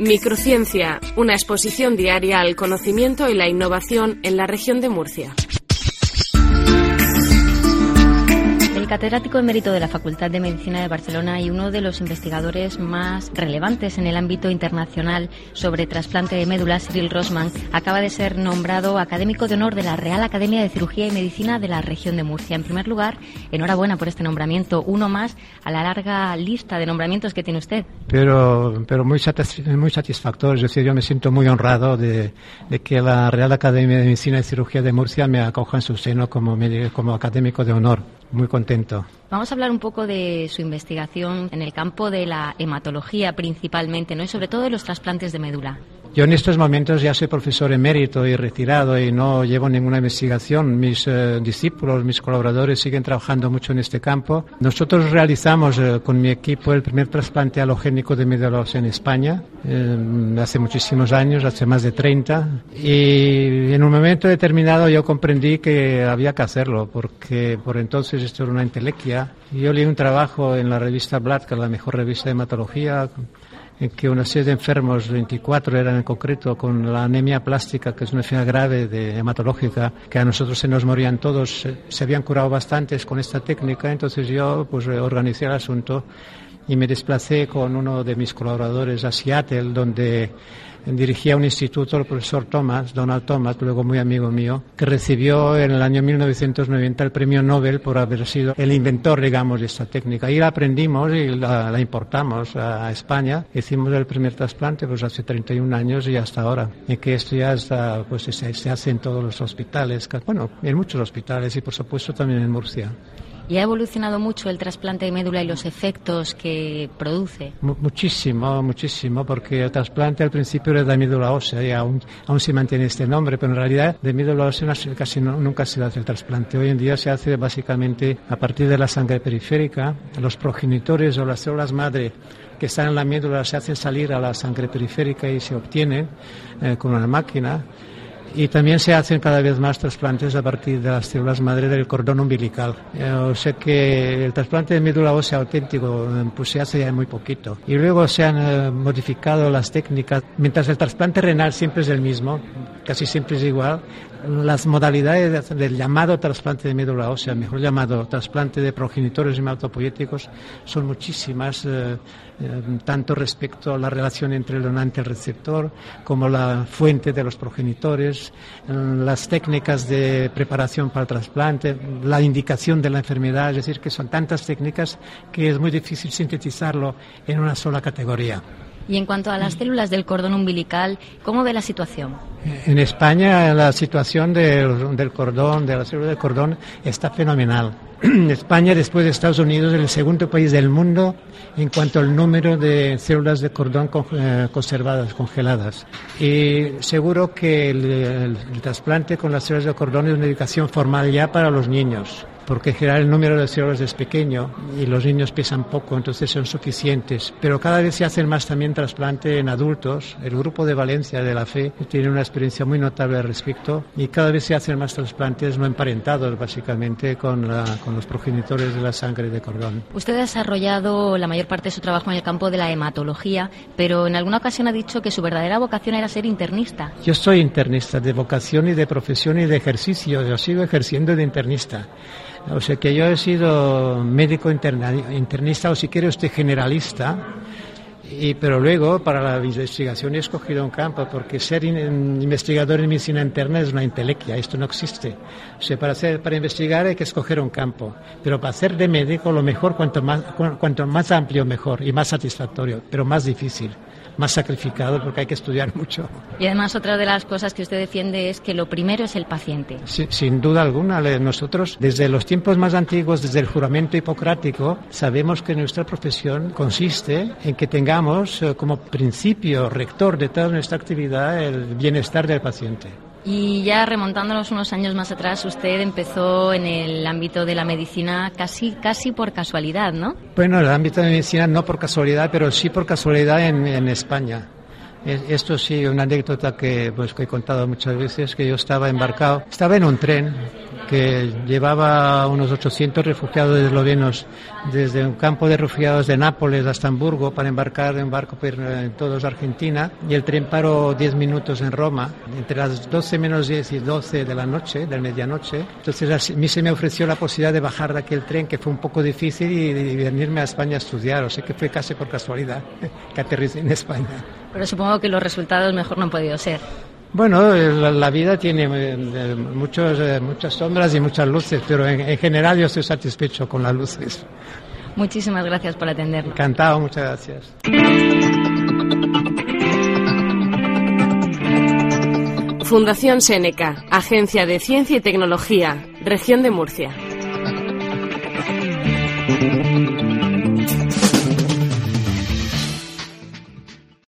Microciencia, una exposición diaria al conocimiento y la innovación en la región de Murcia. El catedrático emérito de la Facultad de Medicina de Barcelona y uno de los investigadores más relevantes en el ámbito internacional sobre trasplante de médula, Cyril Rossmann, acaba de ser nombrado académico de honor de la Real Academia de Cirugía y Medicina de la región de Murcia. En primer lugar, enhorabuena por este nombramiento, uno más a la larga lista de nombramientos que tiene usted. Pero muy satisfactorio, es decir, yo me siento muy honrado de que la Real Academia de Medicina y Cirugía de Murcia me acoja en su seno como académico de honor. Muy contento. Vamos a hablar un poco de su investigación en el campo de la hematología principalmente, ¿no? Y sobre todo de los trasplantes de médula. Yo en estos momentos ya soy profesor emérito y retirado y no llevo ninguna investigación. Mis discípulos, mis colaboradores siguen trabajando mucho en este campo. Nosotros realizamos con mi equipo el primer trasplante halogénico de médula ósea en España hace muchísimos años, hace más de 30. Y en un momento determinado yo comprendí que había que hacerlo porque por entonces esto era una entelequia. Y yo leí un trabajo en la revista Blood, que es la mejor revista de hematología, en que una serie de enfermos, 24 eran en concreto, con la anemia plástica, que es una enfermedad grave hematológica, que a nosotros se nos morían todos, se habían curado bastantes con esta técnica. Entonces yo organicé el asunto y me desplacé con uno de mis colaboradores a Seattle, donde dirigía un instituto, el profesor Donald Thomas, luego muy amigo mío, que recibió en el año 1990 el premio Nobel por haber sido el inventor, digamos, de esta técnica. Y la aprendimos y la importamos a España. Hicimos el primer trasplante hace 31 años y hasta ahora. Y que esto ya está, se hace en todos los hospitales, en muchos hospitales y por supuesto también en Murcia. ¿Y ha evolucionado mucho el trasplante de médula y los efectos que produce? Muchísimo, porque el trasplante al principio era de médula ósea y aún se mantiene este nombre, pero en realidad de médula ósea casi nunca se hace el trasplante. Hoy en día se hace básicamente a partir de la sangre periférica. Los progenitores o las células madre que están en la médula se hacen salir a la sangre periférica y se obtienen con una máquina. Y también se hacen cada vez más trasplantes a partir de las células madre del cordón umbilical. O sea que el trasplante de médula ósea auténtico se hace ya muy poquito. Y luego se han modificado las técnicas. Mientras el trasplante renal siempre es el mismo, casi siempre es igual, las modalidades del llamado trasplante de médula ósea, mejor llamado trasplante de progenitores hematopoyéticos, son muchísimas, tanto respecto a la relación entre el donante y el receptor, como la fuente de los progenitores, las técnicas de preparación para el trasplante, la indicación de la enfermedad, es decir, que son tantas técnicas que es muy difícil sintetizarlo en una sola categoría. Y en cuanto a las células del cordón umbilical, ¿cómo ve la situación? En España la situación del cordón, de la célula del cordón, está fenomenal. España, después de Estados Unidos, es el segundo país del mundo en cuanto al número de células de cordón conservadas, congeladas. Y seguro que el trasplante con las células de cordón es una indicación formal ya para los niños, porque en general el número de células es pequeño y los niños pesan poco, entonces son suficientes. Pero cada vez se hacen más también trasplante en adultos. El grupo de Valencia de la Fe tiene una experiencia muy notable al respecto y cada vez se hacen más trasplantes no emparentados, básicamente, con los progenitores de la sangre de cordón. Usted ha desarrollado la mayor parte de su trabajo en el campo de la hematología, pero en alguna ocasión ha dicho que su verdadera vocación era ser internista. Yo soy internista de vocación y de profesión y de ejercicio. Yo sigo ejerciendo de internista. O sea que yo he sido médico internista o si quiere usted generalista, pero luego para la investigación he escogido un campo porque ser investigador en medicina interna es una entelequia, esto no existe. O sea, para investigar hay que escoger un campo, pero para hacer de médico lo mejor, cuanto más amplio mejor y más satisfactorio, pero más difícil. Más sacrificado porque hay que estudiar mucho. Y además otra de las cosas que usted defiende es que lo primero es el paciente. Sí, sin duda alguna. Nosotros desde los tiempos más antiguos, desde el juramento hipocrático, sabemos que nuestra profesión consiste en que tengamos como principio rector de toda nuestra actividad el bienestar del paciente. Y ya remontándonos unos años más atrás, usted empezó en el ámbito de la medicina casi por casualidad, ¿no? Bueno, el ámbito de la medicina no por casualidad, pero sí por casualidad en España. Esto sí, una anécdota que he contado muchas veces, que yo estaba en un tren que llevaba unos 800 refugiados eslovenos desde un campo de refugiados de Nápoles hasta Hamburgo para embarcar de un barco en todos Argentina, y el tren paró 10 minutos en Roma, entre las 12 menos 10 y 12 de la noche, de medianoche. Entonces a mí se me ofreció la posibilidad de bajar de aquel tren, que fue un poco difícil, y venirme a España a estudiar, o sea que fue casi por casualidad que aterricé en España. Pero supongo que los resultados mejor no han podido ser. Bueno, la vida tiene muchas sombras y muchas luces, pero en general yo estoy satisfecho con las luces. Muchísimas gracias por atendernos. Encantado, muchas gracias. Fundación Seneca, Agencia de Ciencia y Tecnología, Región de Murcia.